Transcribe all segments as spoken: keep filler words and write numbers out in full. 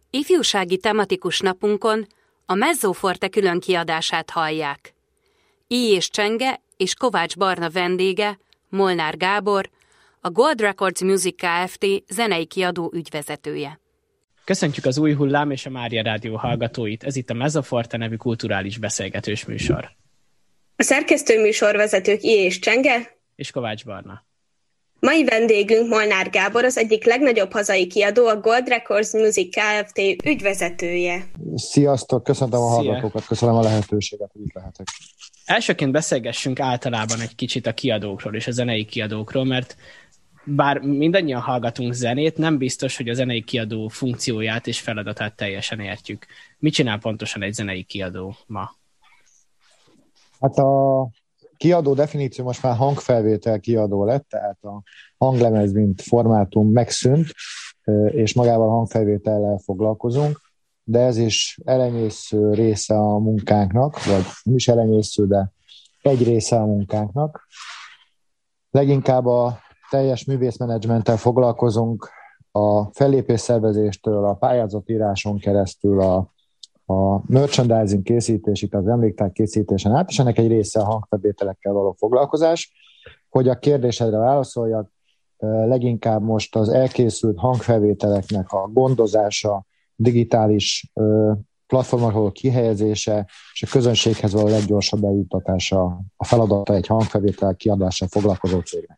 Ifjúsági tematikus napunkon a Mezzoforte külön kiadását hallják. I. és Csenge és Kovács Barna vendége, Molnár Gábor, a Gold Records Music Kft. Zenei kiadó ügyvezetője. Köszöntjük az Új Hullám és a Mária Rádió hallgatóit, ez itt a Mezzoforte nevű kulturális beszélgetős műsor. A szerkesztő műsorvezetők I. és Csenge és Kovács Barna. Mai vendégünk Molnár Gábor, az egyik legnagyobb hazai kiadó, a Gold Records Music Kft. Ügyvezetője. Sziasztok, köszöntöm a Szia. hallgatókat, köszönöm a lehetőséget, hogy itt lehetek. Elsőként beszélgessünk általában egy kicsit a kiadókról és a zenei kiadókról, mert bár mindannyian hallgatunk zenét, nem biztos, hogy a zenei kiadó funkcióját és feladatát teljesen értjük. Mit csinál pontosan egy zenei kiadó ma? Hát a kiadó definíció most már hangfelvétel kiadó lett, tehát a hanglemez, mint formátum megszűnt, és magával a hangfelvétellel foglalkozunk, de ez is elenyésző része a munkánknak, vagy nem is elenyésző, de egy része a munkánknak. Leginkább a teljes művészmenedzsmenttel foglalkozunk, a fellépésszervezéstől, a pályázatíráson keresztül, a, a merchandising készítésig, az emléktár készítésen át, és ennek egy része a hangfelvételekkel való foglalkozás. Hogy a kérdésedre válaszoljak, leginkább most az elkészült hangfelvételeknek a gondozása, digitális platformokról kihelyezése és a közönséghez való leggyorsabb eljuttatása a feladata egy hangfelvétel kiadással foglalkozó cégnek.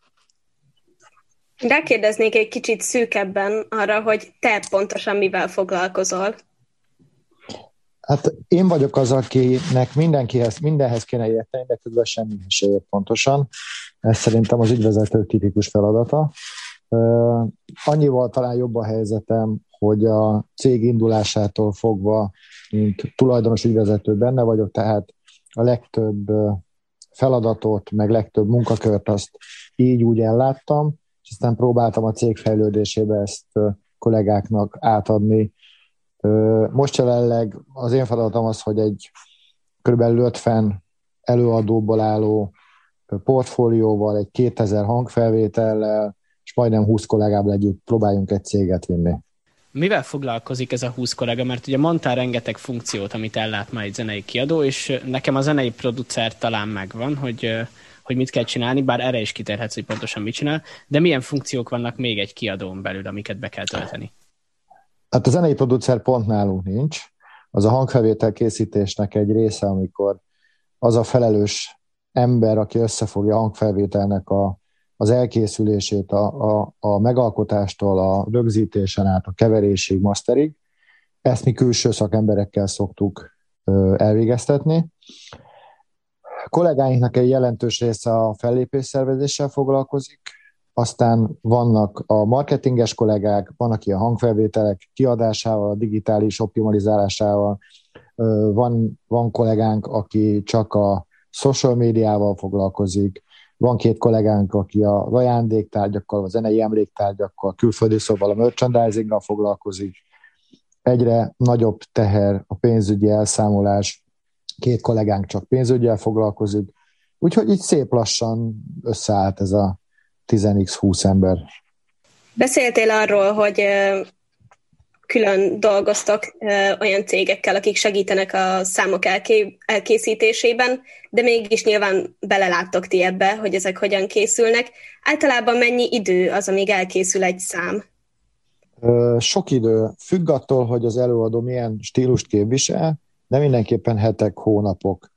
Rákérdeznék egy kicsit szűkebben arra, hogy te pontosan mivel foglalkozol. Hát én vagyok az, akinek mindenkihez, mindenhez kéne érteni, de közben semmihez se ért pontosan. Ez szerintem az ügyvezető tipikus feladata. Uh, annyival talán jobb a helyzetem, hogy a cég indulásától fogva, mint tulajdonos ügyvezető benne vagyok, tehát a legtöbb feladatot, meg legtöbb munkakört azt így úgy elláttam, és aztán próbáltam a cég fejlődésébe ezt kollégáknak átadni. Most jelenleg az én feladatom az, hogy egy kb. ötven előadóból álló portfólióval, egy kétezer hangfelvétellel, és majdnem húsz kollégával együtt próbáljunk egy céget vinni. Mivel foglalkozik ez a húsz kollega? Mert ugye mondtál rengeteg funkciót, amit ellát már egy zenei kiadó, és nekem a zenei producer talán megvan, hogy, hogy mit kell csinálni, bár erre is kitérhetsz, hogy pontosan mit csinál, de milyen funkciók vannak még egy kiadón belül, amiket be kell tölteni? Hát a zenei producer pont nálunk nincs. Az a hangfelvétel készítésnek egy része, amikor az a felelős ember, aki összefogja a hangfelvételnek a az elkészülését a, a, a megalkotástól, a rögzítésen át, a keverésig, masterig. Ezt mi külső szakemberekkel szoktuk ö, elvégeztetni. A kollégáinknak egy jelentős része a fellépésszervezéssel foglalkozik, aztán vannak a marketinges kollégák, van, aki a hangfelvételek kiadásával, a digitális optimalizálásával, ö, van, van kollégánk, aki csak a social médiával foglalkozik, van két kollégánk, aki a ajándéktárgyakkal, a zenei emléktárgyakkal, külföldi szóval a merchandisinggal foglalkozik. Egyre nagyobb teher a pénzügyi elszámolás, két kollégánk csak pénzügyel foglalkozik. Úgyhogy így szép lassan összeállt ez a tíz húsz ember. Beszéltél arról, hogy külön dolgoztok olyan cégekkel, akik segítenek a számok elké- elkészítésében, de mégis nyilván beleláttok ti ebbe, hogy ezek hogyan készülnek. Általában mennyi idő az, amíg elkészül egy szám? Sok idő. Függ attól, hogy az előadó milyen stílust képvisel, de mindenképpen hetek, hónapok.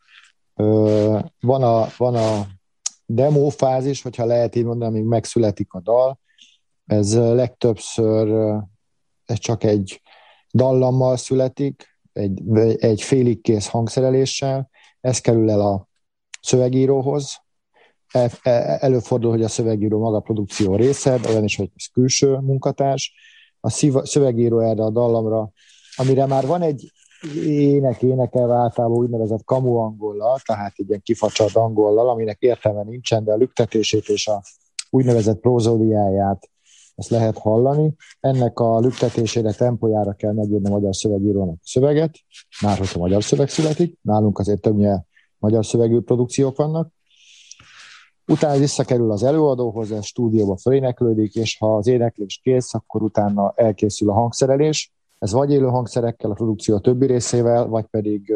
Van a, van a demo fázis, hogyha lehet így mondani, amíg megszületik a dal. Ez legtöbbször ez csak egy dallammal születik, egy, egy félig kész hangszereléssel, ez kerül el a szövegíróhoz. El, előfordul, hogy a szövegíró maga a produkció része, olyan is, hogy ez külső munkatárs. A szövegíró erre a dallamra, amire már van egy ének énekelve általában úgynevezett kamu angollal, tehát egy ilyen kifacsart angollal, aminek értelme nincsen, de a lüktetését és a úgynevezett prózódiáját ezt lehet hallani. Ennek a lüktetésére, tempójára kell megírni a magyar szövegírónak a szöveget, már hogyha magyar szöveg születik, nálunk azért többnyire magyar szövegű produkciók vannak. Utána visszakerül az előadóhoz, ez stúdióba föléneklődik, és ha az éneklés kész, akkor utána elkészül a hangszerelés. Ez vagy élő hangszerekkel, a produkció többi részével, vagy pedig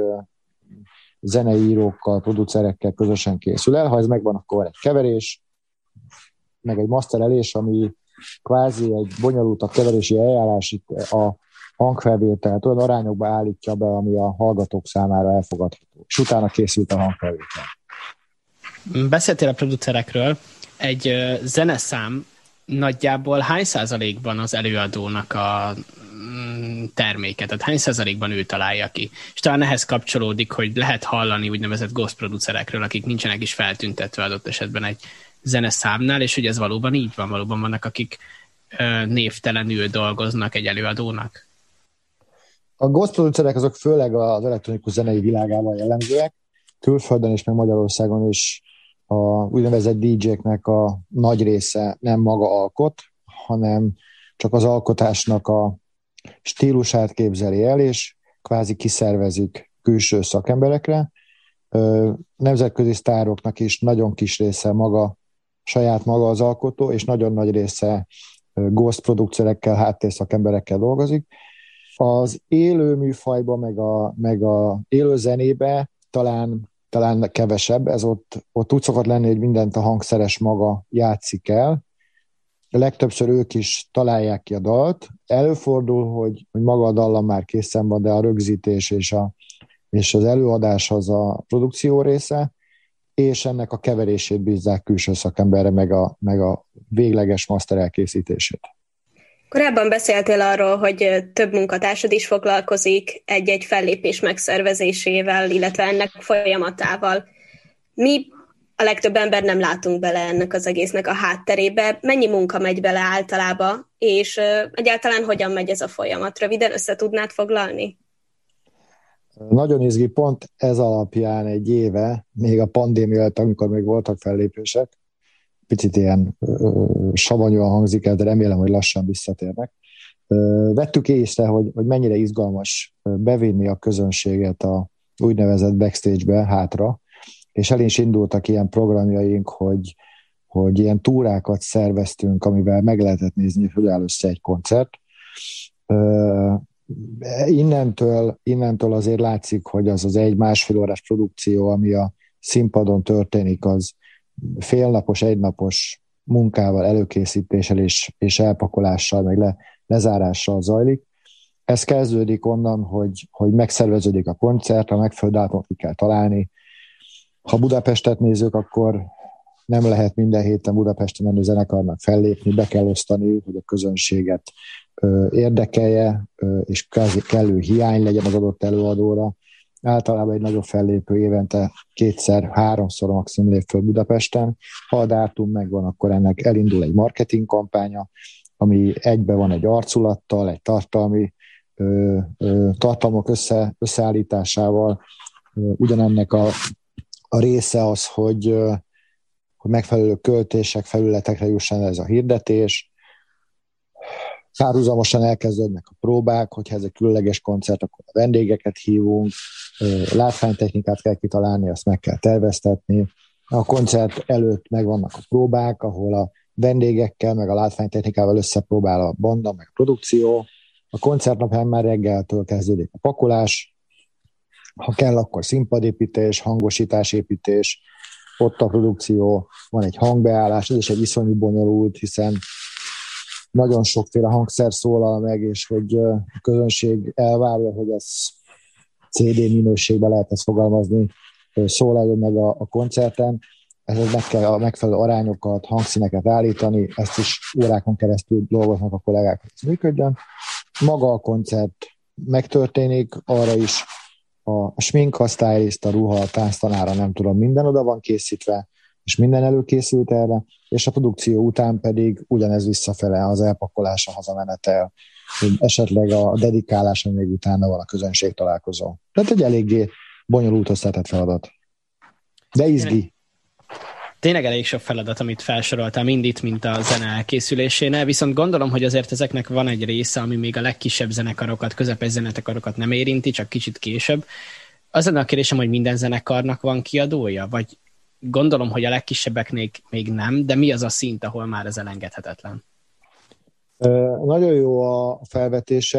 zenei írókkal, producerekkel közösen készül el. Ha ez megvan, akkor van egy keverés, meg egy masterelés, ami kvázi egy bonyolultabb keverési eljárás, itt a hangfelvételt olyan arányokba állítja be, ami a hallgatók számára elfogadható. És utána készült a hangfelvétel. Beszéltél a producerekről. Egy zeneszám nagyjából hány százalékban az előadónak a terméket, tehát hány százalékban ő találja ki. És talán ehhez kapcsolódik, hogy lehet hallani úgynevezett ghost producerekről, akik nincsenek is feltüntetve adott esetben egy zeneszámnál, és hogy ez valóban így van, valóban vannak, akik ö, névtelenül dolgoznak egy előadónak. A ghost producerek azok főleg az elektronikus zenei világában jellemzőek, külföldön és meg Magyarországon is a úgynevezett dé dzséknek a nagy része nem maga alkot, hanem csak az alkotásnak a stílusát képzeli el, és kvázi kiszervezik külső szakemberekre. Nemzetközi sztároknak is nagyon kis része maga, saját maga az alkotó, és nagyon nagy része ghost producerekkel, háttérszakemberekkel dolgozik. Az élő műfajban, meg a, meg a élő zenébe talán, talán kevesebb, ez ott, ott úgy szokott lenni, hogy mindent a hangszeres maga játszik el. Legtöbbször ők is találják ki a dalt. Előfordul, hogy, hogy maga a dallam már készen van, de a rögzítés és, a, és az előadás az a produkció része, és ennek a keverését bízzák külső szakemberre, meg a, meg a végleges master elkészítését. Korábban beszéltél arról, hogy több munkatársad is foglalkozik egy-egy fellépés megszervezésével, illetve ennek folyamatával. Mi a legtöbb ember nem látunk bele ennek az egésznek a hátterébe. Mennyi munka megy bele általában, és egyáltalán hogyan megy ez a folyamat? Röviden össze tudnád foglalni? Nagyon izgi, pont ez alapján egy éve, még a pandémia előtt, amikor még voltak fellépések, picit ilyen ö, savanyúan hangzik el, de remélem, hogy lassan visszatérnek. Ö, vettük észre, hogy, hogy mennyire izgalmas bevinni a közönséget a úgynevezett backstage-be, hátra, és el is indultak ilyen programjaink, hogy, hogy ilyen túrákat szerveztünk, amivel meg lehetett nézni, hogy áll össze egy koncert. Ö, innentől, innentől azért látszik, hogy az az egy-másfél órás produkció, ami a színpadon történik, az félnapos, egynapos munkával, előkészítéssel és, és elpakolással, meg le, lezárással zajlik. Ez kezdődik onnan, hogy, hogy megszerveződik a koncert, a megfelelő dátumot ki kell találni. Ha Budapestet nézzük, akkor nem lehet minden héten Budapesten menő zenekarnak fellépni, be kell osztani, hogy a közönséget ö, érdekelje, ö, és kellő hiány legyen az adott előadóra. Általában egy nagyobb fellépő évente kétszer, háromszor maximum lép föl Budapesten. Ha a dátum megvan, akkor ennek elindul egy marketing kampánya, ami egybe van egy arculattal, egy tartalmi ö, ö, tartalmak össze, összeállításával. Ugyanennek a, a része az, hogy, ö, hogy megfelelő költések, felületekre jusson ez a hirdetés. Párhuzamosan elkezdődnek a próbák, hogyha ez egy különleges koncert, akkor a vendégeket hívunk, látványtechnikát kell kitalálni, azt meg kell terveztetni. A koncert előtt megvannak a próbák, ahol a vendégekkel, meg a látványtechnikával összepróbál a banda, meg a produkció. A koncertnapján már reggeltől kezdődik a pakolás, ha kell, akkor színpadépítés, hangosításépítés, ott a produkció, van egy hangbeállás, ez is egy iszonyú bonyolult, hiszen nagyon sokféle hangszer szólal meg, és hogy a közönség elvárja, hogy ez cé dé minőségben lehet ezt fogalmazni, szólaljon meg a, a koncerten. Ehhez meg kell a megfelelő arányokat, hangszíneket állítani, ezt is órákon keresztül dolgoznak a kollégák, hogy ez működjön. Maga a koncert megtörténik, arra is a, a smink, a stylist, a ruha, a tánctanára, nem tudom, minden oda van készítve, és minden előkészült erre, és a produkció után pedig ugyanez visszafele az elpakolás, a hazamenetel, esetleg a dedikálás, ami még utána van a közönség találkozó. Tehát egy eléggé bonyolult összetett feladat. De izgi. Tényleg elég sok feladat, amit felsoroltál, mind itt, mint a zene elkészülésénél, viszont gondolom, hogy azért ezeknek van egy része, ami még a legkisebb zenekarokat, közepes zenekarokat nem érinti, csak kicsit később. Az lenne a kérdésem, hogy minden zenekarnak van kiadója, vagy gondolom, hogy a legkisebbeknél még nem, de mi az a szint, ahol már ez elengedhetetlen? Nagyon jó a felvetésed.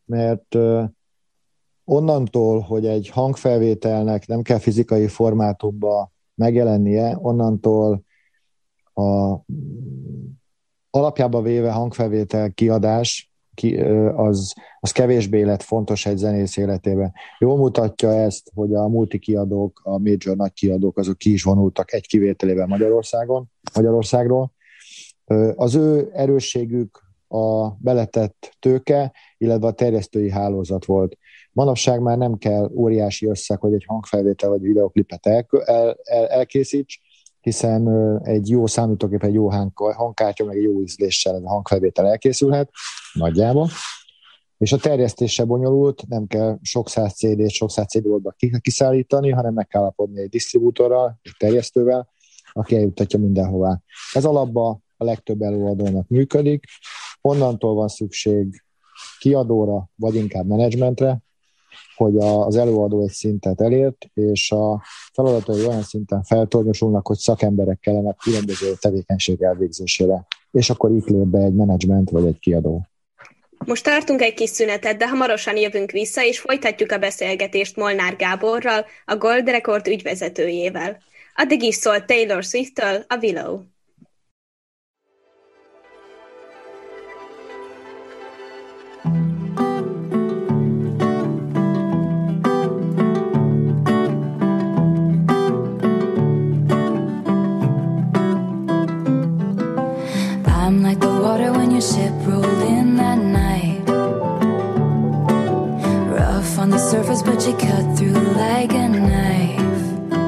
mert onnantól, hogy egy hangfelvételnek nem kell fizikai formátumba megjelennie, onnantól a alapjába véve hangfelvétel kiadás ki, az, az kevésbé lett fontos egy zenész életében. Jól mutatja ezt, hogy a multikiadók, a major nagy kiadók, azok ki is vonultak egy kivételével Magyarországon, Magyarországról. Az ő erősségük a beletett tőke, illetve a terjesztői hálózat volt. Manapság már nem kell óriási összeg, hogy egy hangfelvétel vagy videoklipet el, el, el, elkészíts, hiszen egy jó számítógép, egy jó hangkártya, meg egy jó ízléssel ez a hangfelvétel elkészülhet, nagyjából. És a terjesztése bonyolult, nem kell sok száz cé dét, sok száz cé dé-boltba kiszállítani, hanem meg kell állapodni egy disztribútorral, egy terjesztővel, aki eljuttatja mindenhová. Ez alapban a legtöbb előadónak működik, onnantól van szükség kiadóra, vagy inkább menedzsmentre, hogy az előadó egy szintet elért, és a feladatai olyan szinten feltornyosulnak, hogy szakemberek kellenek különböző tevékenység elvégzésére. És akkor itt lép be egy menedzsment vagy egy kiadó. Most tartunk egy kis szünetet, de hamarosan jövünk vissza, és folytatjuk a beszélgetést Molnár Gáborral, a Gold Record ügyvezetőjével. Addig is szólt Taylor Swift-től a Willow. I'm like the water when your ship rolled in that night. Rough on the surface, but you cut through like a knife.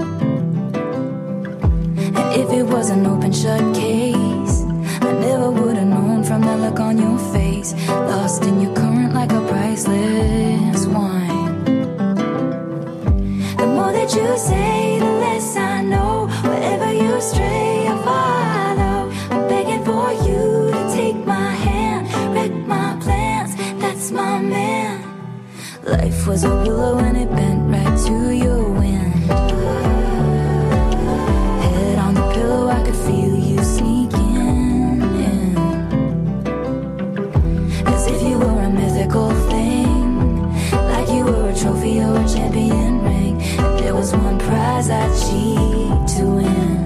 And if it was an open shut case, I never would have known from the look on your face. Lost in your current like a priceless wine. The more that you say, the less I know. Wherever you stray, I follow. I'm begging for you to take my hand, wreck my plans, that's my man. Life was a willow and it bent right to your wind. Head on the pillow, I could feel you sneaking in. As if you were a mythical thing, like you were a trophy or a champion ring. If there was one prize I'd cheat to win.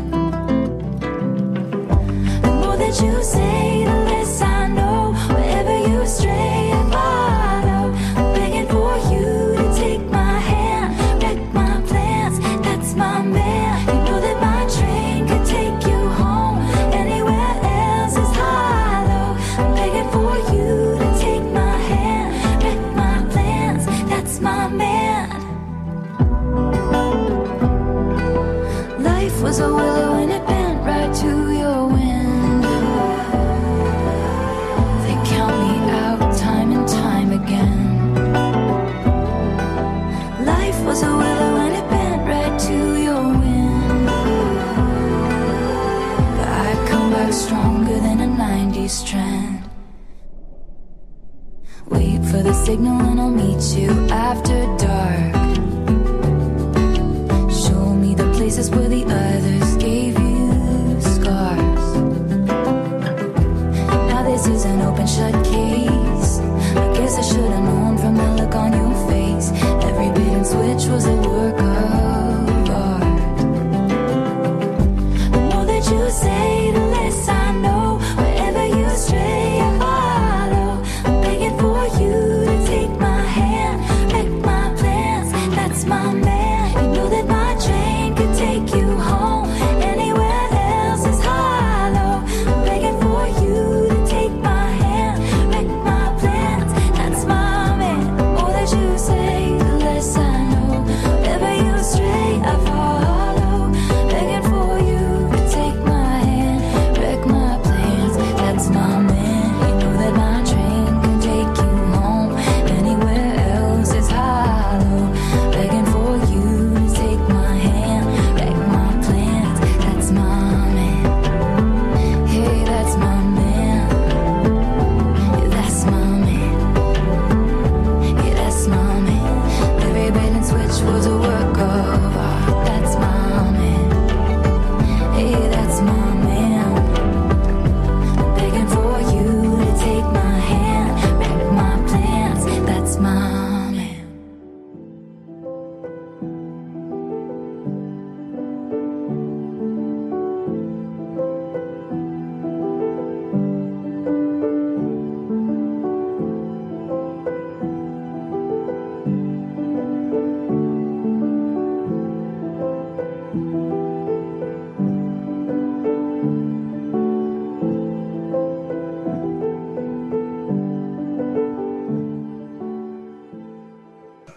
The more that you say, the less I know. Wherever you stray, I follow. I'm begging for you to take my hand, wreck my plans, that's my man. You know that my train could take you home. Anywhere else is hollow. I'm begging for you to take my hand, wreck my plans, that's my man. Life was a willow and it bent right to your window. They count me out time and time again. Life was a willow and it bent right to your window. But I come back stronger than a nineties strand. Wait for the signal and I'll meet you after dark. Show me the places where the others gave you scars. Now this is an open shut case. I guess I should have known from the look on your face. Every bait and switch was a work of art. The more that you say, the less I know. Wherever you stray, I follow. I'm begging for you to take my hand, wreck my plans, that's my man. You know that my train could take you home.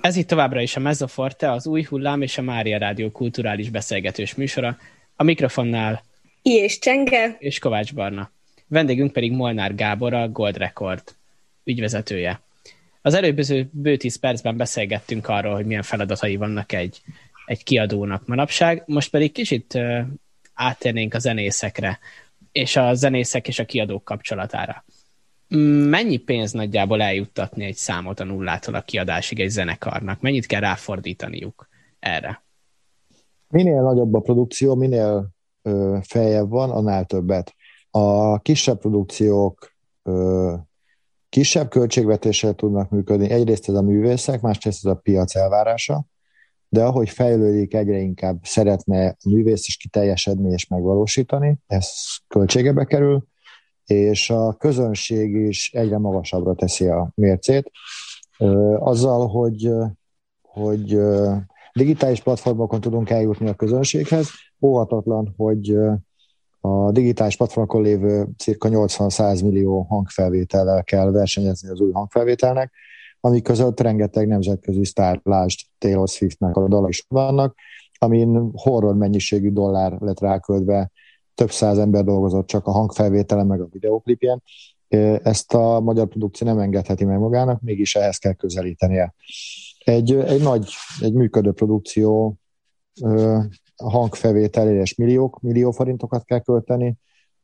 Ez itt továbbra is a Mezzoforte, az Új Hullám és a Mária Rádió kulturális beszélgetős műsora. A mikrofonnál I. és Csenge és Kovács Barna. Vendégünk pedig Molnár Gábor, a Gold Record ügyvezetője. Az előbböző bő tíz percben beszélgettünk arról, hogy milyen feladatai vannak egy, egy kiadónak manapság, most pedig kicsit uh, áttérnénk a zenészekre, és a zenészek és a kiadók kapcsolatára. Mennyi pénz nagyjából eljuttatni egy számot a nullától a kiadásig egy zenekarnak? Mennyit kell ráfordítaniuk erre? Minél nagyobb a produkció, minél ö, feljebb van, annál többet. A kisebb produkciók ö, kisebb költségvetéssel tudnak működni. Egyrészt ez a művészek, másrészt ez a piac elvárása, de ahogy fejlődik, egyre inkább szeretne a művész is kiteljesedni és megvalósítani, ez költségebe kerül, és a közönség is egyre magasabbra teszi a mércét. Azzal, hogy, hogy digitális platformokon tudunk eljutni a közönséghez, óhatatlan, hogy a digitális platformokon lévő cirka nyolcvan-száz millió hangfelvétellel kell versenyezni az új hangfelvételnek, ami között rengeteg nemzetközi sztár, lásd Taylor Swiftnek a dalai is vannak, amin horror mennyiségű dollár lett ráköltve, több száz ember dolgozott csak a hangfelvételen meg a videóklipjen. Ezt a magyar produkció nem engedheti meg magának, mégis ehhez kell közelítenie. Egy, egy nagy, egy működő produkció a hangfelvételére és milliók, millió forintokat kell költeni,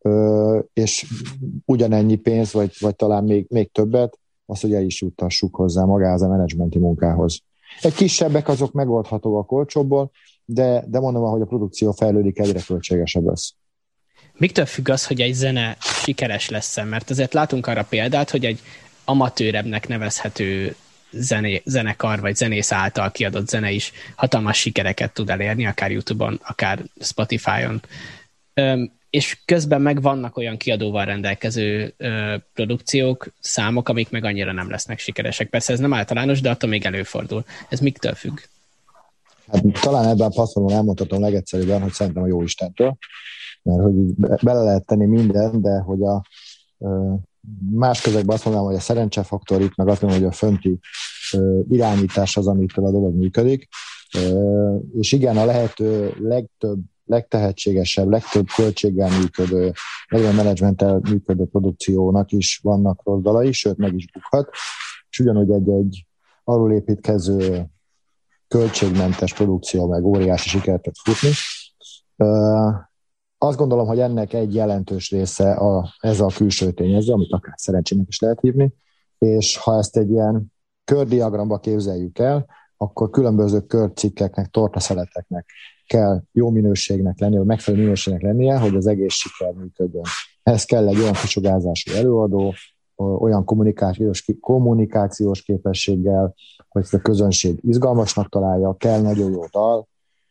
és ugyanennyi pénz, vagy, vagy talán még, még többet, azt, hogy el is juttassuk hozzá magához a menedzsmenti munkához. Egy kisebbek azok megoldhatóak olcsóbból, de, de mondom, hogy a produkció fejlődik, egyre költségesebb lesz. Miktől függ az, hogy egy zene sikeres lesz? Mert azért látunk arra példát, hogy egy amatőrebbnek nevezhető zené, zenekar vagy zenész által kiadott zene is hatalmas sikereket tud elérni, akár YouTube-on, akár Spotify-on. Üm, és közben meg vannak olyan kiadóval rendelkező ö, produkciók, számok, amik meg annyira nem lesznek sikeresek. Persze ez nem általános, de attól még előfordul. Ez miktől függ? Hát, talán ebben a platformon elmondhatom legegyszerűbben, hogy szerintem a Jóistentől, mert hogy bele lehet tenni minden, de hogy a ö, más közegben azt mondanám, hogy a szerencsefaktor itt, meg azt mondom, hogy a fönti ö, irányítás az, amitől a dolog működik. Ö, és igen, a lehető legtöbb, legtehetségesebb, legtöbb költséggel működő, legjobb menedzsmenttel működő produkciónak is vannak rossz dalai, sőt meg is bukhat. És ugyanúgy egy-egy alul építkező költségmentes produkció meg óriási sikert tud futni. Ö, Azt gondolom, hogy ennek egy jelentős része a, ez a külső tényező, amit akár szerencsének is lehet hívni, és ha ezt egy ilyen kördiagramba képzeljük el, akkor különböző körcikkeknek, tortaszeleteknek kell jó minőségnek lennie, vagy megfelelő minőségnek lennie, hogy az egész siker működjön. Ehhez kell egy olyan kisugázású előadó, olyan kommunikációs, kommunikációs képességgel, hogy ezt a közönség izgalmasnak találja, kell nagyon jó dal.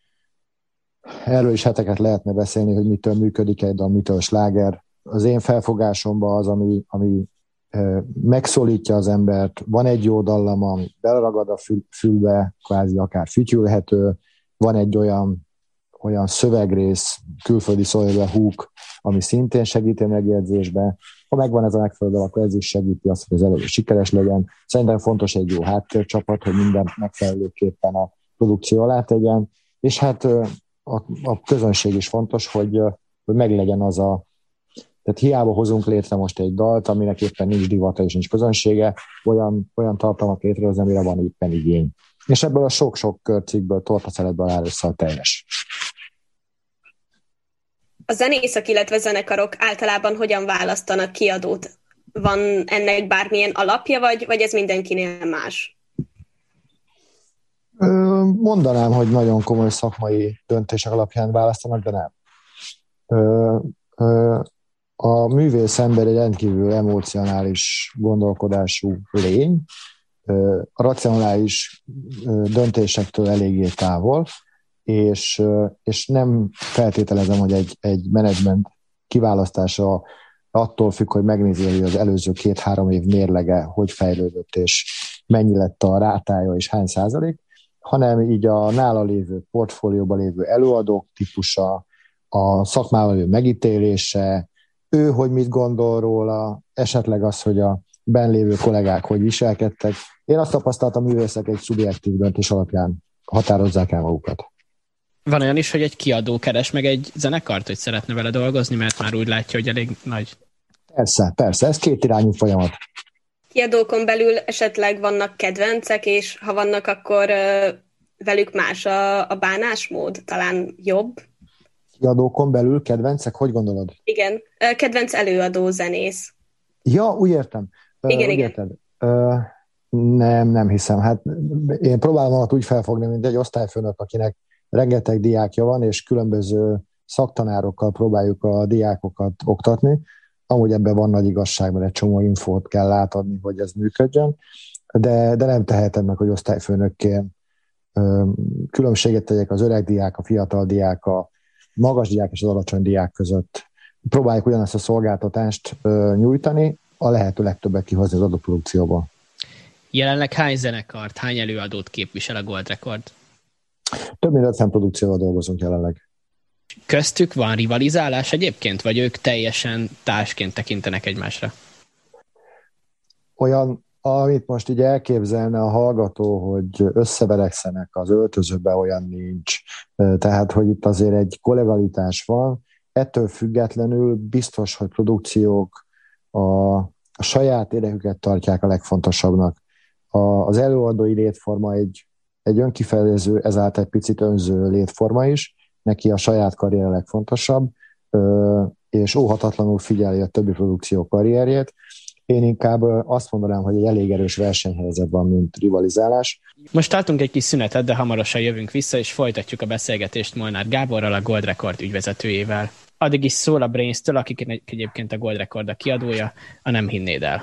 Erről is heteket lehetne beszélni, hogy mitől működik egy dal, mitől sláger. Az én felfogásomban az, ami, ami e, megszólítja az embert. Van egy jó dallam, ami beleragad a fül, fülbe, kvázi akár fütyülhető. Van egy olyan, olyan szövegrész, külföldi szólóban hook, ami szintén segíti a megjegyzésbe. Ha megvan ez a megfelelő dal, akkor ez is segíti azt, hogy az előbb sikeres legyen. Szerintem fontos egy jó háttércsapat, hogy mindent megfelelőképpen a produkció alá tegyen. És hát A, a közönség is fontos, hogy, hogy meglegyen az a... Tehát hiába hozunk létre most egy dalt, aminek éppen nincs divata és nincs közönsége, olyan, olyan tartalmat létrehozni, amire van éppen igény. És ebből a sok-sok körcikkből, tortaszeletből áll össze a teljes. A zenészek, illetve zenekarok általában hogyan választanak kiadót? Van ennek bármilyen alapja, vagy, vagy ez mindenkinél más? Mondanám, hogy nagyon komoly szakmai döntések alapján választanak, de nem. A művész ember egy rendkívül emocionális gondolkodású lény, a racionális döntésektől eléggé távol, és, és nem feltételezem, hogy egy, egy menedzsment kiválasztása attól függ, hogy megnézi, hogy az előző két-három év mérlege hogy fejlődött, és mennyi lett a rátája, és hány százalék, hanem így a nála lévő portfólióban lévő előadók típusa, a szakmával lévő megítélése, ő, hogy mit gondol róla, esetleg az, hogy a benn lévő kollégák hogy viselkedtek, Én azt tapasztaltam, a művészek egy szubjektív döntés alapján határozzák el magukat. Van olyan is, hogy egy kiadó keres meg egy zenekart, hogy szeretne vele dolgozni, mert már úgy látja, hogy elég nagy. Persze, persze, ez két irányú folyamat. Kiadókon belül esetleg vannak kedvencek, és ha vannak, akkor ö, velük más a, a bánásmód, talán jobb. Kiadókon belül kedvencek, hogy gondolod? Igen, ö, kedvenc előadó, zenész. Ja, úgy értem. Igen, úgy igen. Érted. Ö, nem, nem hiszem. Hát én próbálom alatt úgy felfogni, mint egy osztályfőnök, akinek rengeteg diákja van, és különböző szaktanárokkal próbáljuk a diákokat oktatni. Amúgy ebben van nagy igazság, mert egy csomó infót kell átadni, hogy ez működjön, de, de nem tehetem meg, hogy osztályfőnökként ö, különbséget tegyek az öreg diák, a fiatal diák, a magas diák és az alacsony diák között. Próbáljuk ugyanazt a szolgáltatást ö, nyújtani, a lehető legtöbbet kihozni az adott produkcióból. Jelenleg hány zenekart, hány előadót képvisel a Gold Record? Több mint ötven produkcióval dolgozunk jelenleg. Köztük van rivalizálás egyébként, vagy ők teljesen társként tekintenek egymásra? Olyan, amit most így elképzelne a hallgató, hogy összeverekszenek az öltözőben, olyan nincs. Tehát, hogy itt azért egy kollegalitás van. Ettől függetlenül biztos, hogy produkciók a, a saját érdeküket tartják a legfontosabbnak. A, az előadói létforma egy, egy önkifejező, ezáltal egy picit önző létforma is, neki a saját karrier a legfontosabb, és óhatatlanul figyeli a többi produkció karrierjét. Én inkább azt mondanám, hogy egy elég erős versenyhelyzet van, mint rivalizálás. Most tartunk egy kis szünetet, de hamarosan jövünk vissza, és folytatjuk a beszélgetést Molnár Gáborral, a Gold Record ügyvezetőjével. Addig is szól a Brains-től, akik egyébként a Gold Record a kiadója, a Nem hinnéd el.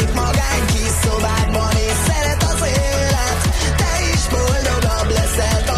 Szobákban és szeret az élet, te is boldogabb leszel.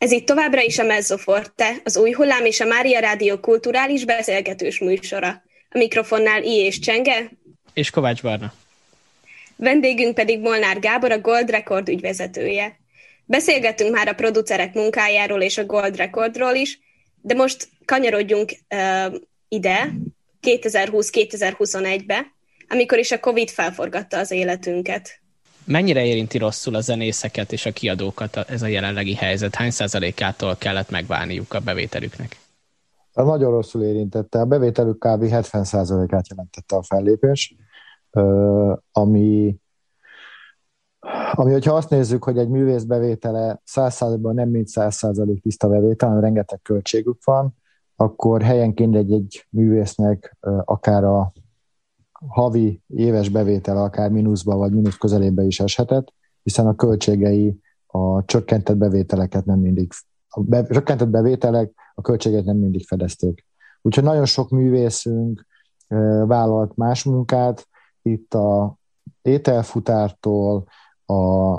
Ez itt továbbra is a Mezzoforte, az Új Hullám és a Mária Rádió kulturális beszélgetős műsora. A mikrofonnál I. és Csenge, és Kovács Barna. Vendégünk pedig Molnár Gábor, a Gold Record ügyvezetője. Beszélgettünk már a producerek munkájáról és a Gold Recordról is, de most kanyarodjunk uh, ide, kétezer-húsz-kétezer-huszonegybe, amikor is a Covid felforgatta az életünket. Mennyire érinti rosszul a zenészeket és a kiadókat ez a jelenlegi helyzet? Hány százalékától kellett megválniuk a bevételüknek? Nagyon rosszul érintette. A bevételük kb. hetven százalékát jelentette a fellépés, ami, ami, hogyha azt nézzük, hogy egy művész bevétele száz százalékban nem mint száz százalék tiszta bevétel, hanem rengeteg költségük van, akkor helyenként egy-egy művésznek akár a havi éves bevétele akár mínuszba vagy mínusz közelébe is eshetett, hiszen a költségei a csökkentett bevételeket nem mindig, a be, csökkentett bevételek a költséget nem mindig fedezték. Úgyhogy nagyon sok művészünk e, vállalt más munkát, itt a ételfutártól, a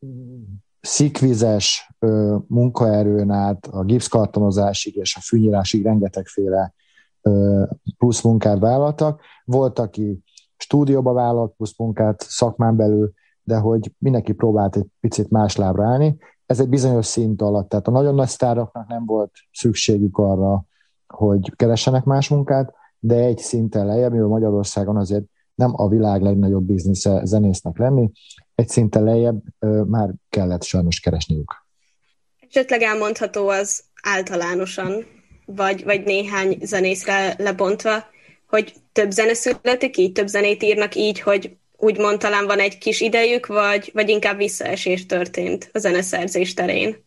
szikvizes e, munkaerőn át, a gipszkartonozásig és a fűnyírásig rengetegféle e, plusz munkát vállaltak. Volt, aki stúdióba vállalt plusz munkát szakmán belül, de hogy mindenki próbált egy picit más lábra állni. Ez egy bizonyos szint alatt, tehát a nagyon nagy sztároknak nem volt szükségük arra, hogy keressenek más munkát, de egy szinten lejjebb, mivel Magyarországon azért nem a világ legnagyobb biznisze zenésznek lenni, egy szinten lejjebb ö, már kellett sajnos keresniük. Esetleg elmondható az általánosan, vagy, vagy néhány zenészre lebontva, hogy több zene születik így, több zenét írnak így, hogy úgymond talán van egy kis idejük, vagy, vagy inkább visszaesés történt a zeneszerzés terén?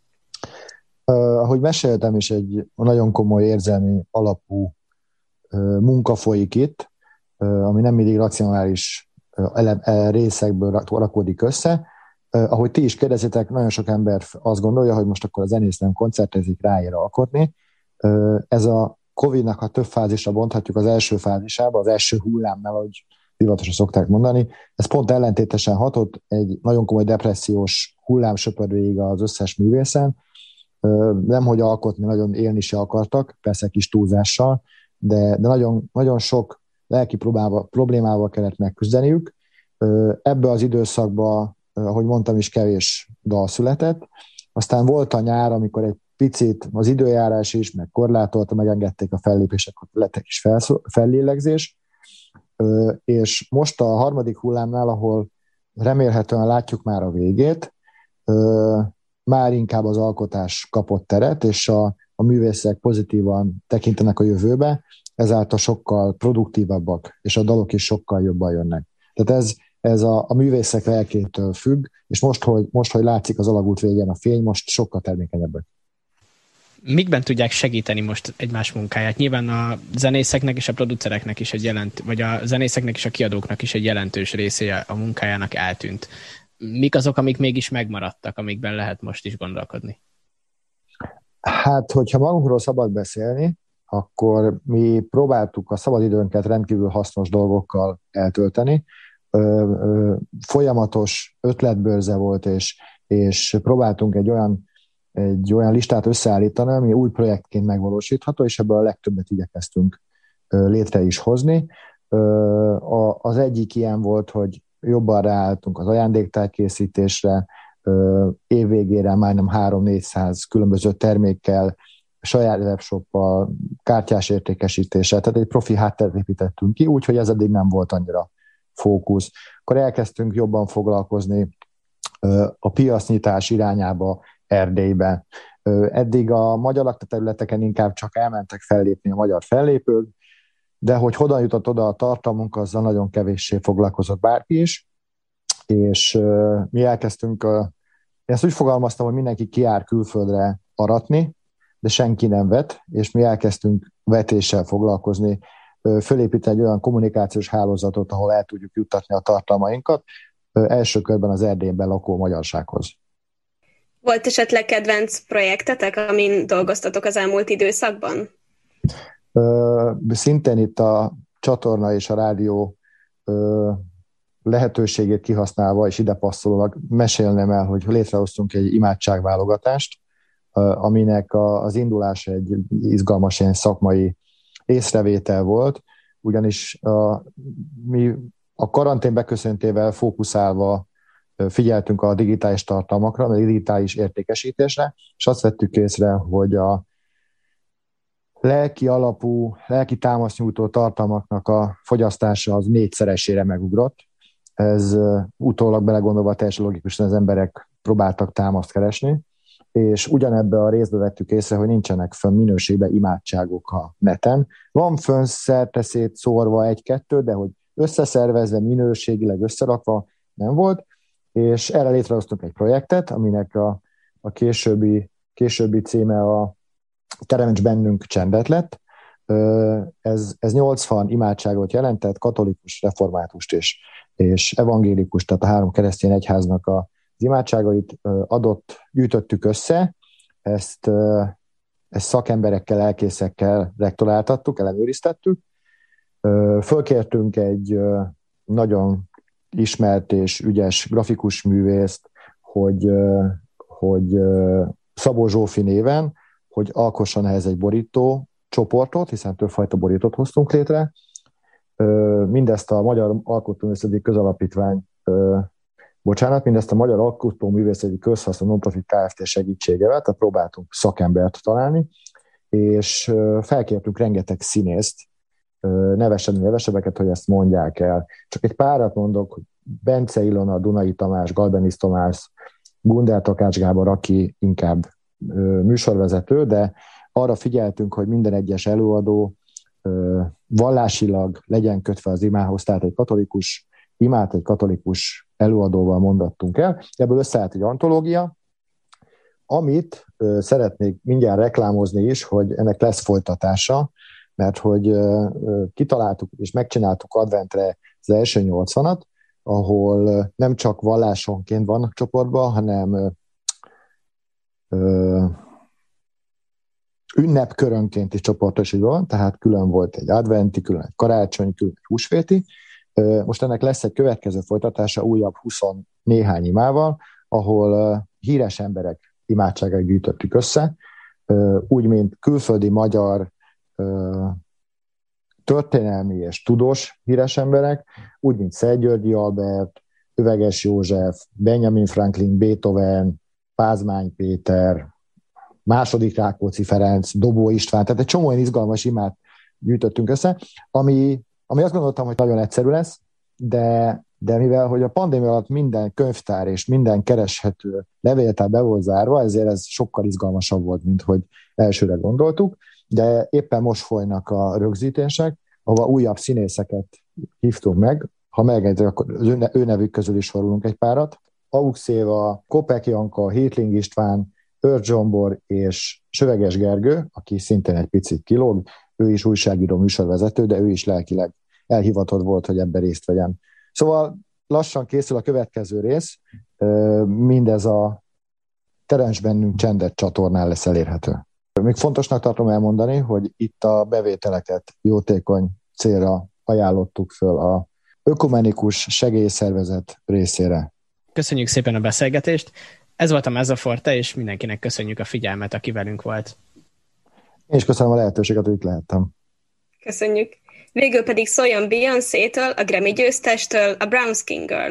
Uh, ahogy meséltem is, egy nagyon komoly érzelmi alapú uh, munka folyik itt, uh, ami nem mindig racionális uh, ele- uh, részekből rakódik össze. Uh, ahogy ti is kérdezitek, nagyon sok ember azt gondolja, hogy most akkor a zenész nem koncertezik, ráér alkotni. Uh, ez a Covidnak a több fázisra bonthatjuk az első fázisába, az első hullámnál, ahogy divatosan szokták mondani. Ez pont ellentétesen hatott, egy nagyon komoly depressziós hullám söpör végig az összes művészen. Nemhogy alkotni, nagyon élni se akartak, persze kis túlzással, de, de nagyon, nagyon sok lelki problémával kellett megküzdeniük. Ebbe az időszakban, ahogy mondtam is, kevés dal született. Aztán volt a nyár, amikor egy picit az időjárás is, meg korlátolta, megengedték a fellépések, hogy lettek is fellélegzés. És most a harmadik hullámnál, ahol remélhetően látjuk már a végét, már inkább az alkotás kapott teret, és a, a művészek pozitívan tekintenek a jövőbe, ezáltal sokkal produktívabbak, és a dalok is sokkal jobban jönnek. Tehát ez, ez a, a művészek lelkétől függ, és most hogy, most, hogy látszik az alagút végén a fény, most sokkal termékenyebbek. Mikben tudják segíteni most egymás munkáját? Nyilván a zenészeknek és a producereknek is egy jelent, vagy a zenészeknek és a kiadóknak is egy jelentős része a munkájának eltűnt. Mik azok, amik mégis megmaradtak, amikben lehet most is gondolkodni? Hát, hogyha magunkról szabad beszélni, akkor mi próbáltuk a szabadidőnket rendkívül hasznos dolgokkal eltölteni. Ö, ö, folyamatos ötletbőrze volt, és, és próbáltunk egy olyan egy olyan listát összeállítani, ami új projektként megvalósítható, és ebből a legtöbbet igyekeztünk létre is hozni. Az egyik ilyen volt, hogy jobban ráálltunk az ajándéktárkészítésre, év végére majdnem három-négyszáz különböző termékkel, saját webshoppal, kártyás értékesítéssel, tehát egy profi hátteret építettünk ki, úgyhogy ez eddig nem volt annyira fókusz. Akkor elkezdtünk jobban foglalkozni a piacnyitás irányába, Erdélyben. Eddig a magyar lakta területeken inkább csak elmentek fellépni a magyar fellépők, de hogy hogyan jutott oda a tartalmunk, azzal nagyon kevéssé foglalkozott bárki is, és mi elkezdtünk, én ezt úgy fogalmaztam, hogy mindenki kijár külföldre aratni, de senki nem vet, és mi elkezdtünk vetéssel foglalkozni, fölépíteni egy olyan kommunikációs hálózatot, ahol el tudjuk juttatni a tartalmainkat, első körben az Erdélyben lakó magyarsághoz. Volt esetleg kedvenc projektetek, amin dolgoztatok az elmúlt időszakban? Ö, szintén itt a csatorna és a rádió ö, lehetőségét kihasználva, és ide passzolólag mesélnem el, hogy létrehoztunk egy imádságválogatást, aminek az indulása egy izgalmas ilyen szakmai észrevétel volt, ugyanis a, mi a karantén beköszöntével fókuszálva figyeltünk a digitális tartalmakra, a digitális értékesítésre, és azt vettük észre, hogy a lelki alapú, lelki támasznyújtó tartalmaknak a fogyasztása az négyszeresére megugrott. Ez utólag belegondolva teljesen logikusan az emberek próbáltak támaszt keresni, és ugyanebbe a részbe vettük észre, hogy nincsenek fönn minőségben imádságok a neten. Van fönn szerte szétszórva egy-kettő, de hogy összeszervezve, minőségileg összerakva nem volt, és erre létrehoztunk egy projektet, aminek a, a későbbi, későbbi címe a Teremts bennünk csendet lett. Ez, ez nyolcvan imádságot jelentett, katolikus, reformátust és, és evangélikus, tehát a három keresztény egyháznak a az imádságait adott, gyűjtöttük össze, ezt, ezt szakemberekkel, elkészekkel rektoráltattuk, ellenőriztettük. Fölkértünk egy nagyon ismert és ügyes grafikus művészt, hogy, hogy Szabó Zsófi néven, hogy alkosson ehhez egy borító csoportot, hiszen többfajta borítót hoztunk létre. Mindezt a Magyar Alkotóművészeti Közalapítvány Bocsánat, mindezt a Magyar Alkotóművészeti Közhasznú Nonprofit Kft. Segítségével, tehát próbáltunk szakembert találni, és felkértünk rengeteg színészt, nevesebb, nevesebbeket, hogy ezt mondják el. Csak egy párat mondok, hogy Bence Ilona, Dunai Tamás, Galbenis Tomás, Gundel Takács Gábor, aki inkább műsorvezető, de arra figyeltünk, hogy minden egyes előadó vallásilag legyen kötve az imához, tehát egy katolikus imát, egy katolikus előadóval mondattunk el. Ebből összeállt egy antológia, amit ö, szeretnék mindjárt reklámozni is, hogy ennek lesz folytatása, mert hogy ö, kitaláltuk és megcsináltuk adventre az első nyolcvanat, ahol ö, nem csak vallásonként vannak csoportban, hanem ö, ö, ünnepkörönként is csoportosítva van, tehát külön volt egy adventi, külön egy karácsony, külön egy húsvéti. Most ennek lesz egy következő folytatása újabb húsz néhány imával, ahol híres emberek imádságait gyűjtöttük össze, úgy, mint külföldi, magyar, történelmi és tudós híres emberek, úgy, mint Szent-Györgyi Albert, Üveges József, Benjamin Franklin, Beethoven, Pázmány Péter, második Rákóczi Ferenc, Dobó István, tehát egy csomó olyan izgalmas imát gyűjtöttünk össze, ami Ami azt gondoltam, hogy nagyon egyszerű lesz, de, de mivel hogy a pandémia alatt minden könyvtár és minden kereshető levéltár be volt zárva, ezért ez sokkal izgalmasabb volt, mint hogy elsőre gondoltuk, de éppen most folynak a rögzítések, ahol újabb színészeket hívtunk meg, ha megengedik, akkor az ő, ő nevük közül is sorolunk egy párat. Aux Éva, Kopek Janka, Hétling István, Őr Zsombor és Söveges Gergő, aki szintén egy picit kilóg, ő is újságíró, műsorvezető, de ő is lelkileg elhivatott volt, hogy ebben részt vegyen. Szóval lassan készül a következő rész, mindez a Teremts bennünk csendet csatornán lesz elérhető. Még fontosnak tartom elmondani, hogy itt a bevételeket jótékony célra ajánlottuk föl a ökumenikus segélyszervezet részére. Köszönjük szépen a beszélgetést. Ez volt a Mezzoforte, és mindenkinek köszönjük a figyelmet, aki velünk volt. Én is köszönöm a lehetőséget, hogy itt lehettem. Köszönjük. Végül pedig szóljon Beyoncé-től, a Grammy győztestől, a Brown Skin Girl.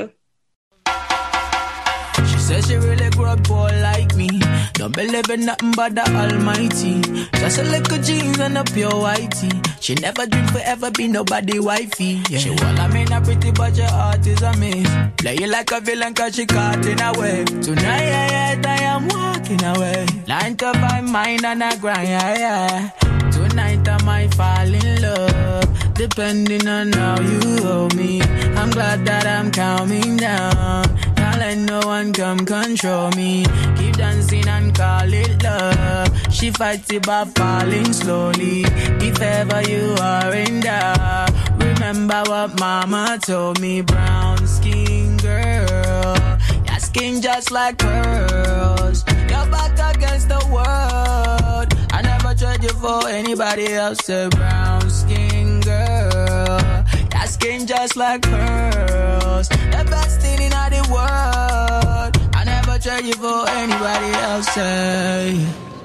She says she really grew up poor like me. Don't believe in nothing but the Almighty. Just a little jeans and a pure whitey. She never dreamed forever be nobody wifey. Yeah. She well, I mean a pretty but your heart is a miss. Play you like a villain cause she caught in a wave. Tonight I, I am walking away. Nine to five mine and a grind, yeah, yeah. Tonight I might fall in love. Depending on how you hold me. I'm glad that I'm calming down. Can't let no one come control me. Keep dancing and call it love. She fights it by falling slowly. If ever you are in doubt, remember what mama told me. Brown skin girl, your skin just like pearls. Your back against the world. I never trade you for anybody else. A brown skin girl, your skin just like pearls. The best thing in all the world. I never trade you for anybody else. Say.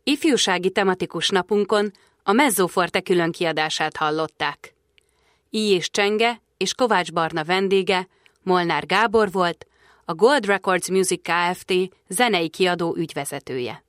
Ifjúsági tematikus napunkon a Mezzoforte külön kiadását hallották. I. és Csenge és Kovács Barna vendége Molnár Gábor volt, a Gold Records Music Kft. Zenei kiadó ügyvezetője.